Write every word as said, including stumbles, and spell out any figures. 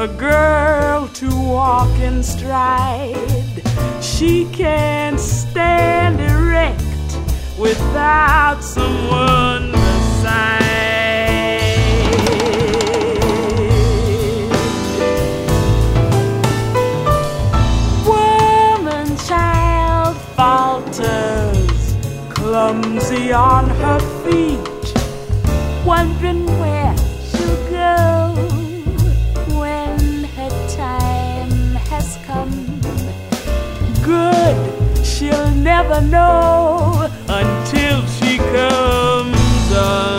a girl to walk in stride. She can't stand erect without someone beside. Woman child falters, clumsy on her feet, wondering where she'll go when her time has come. Good, she'll never know until she comes on.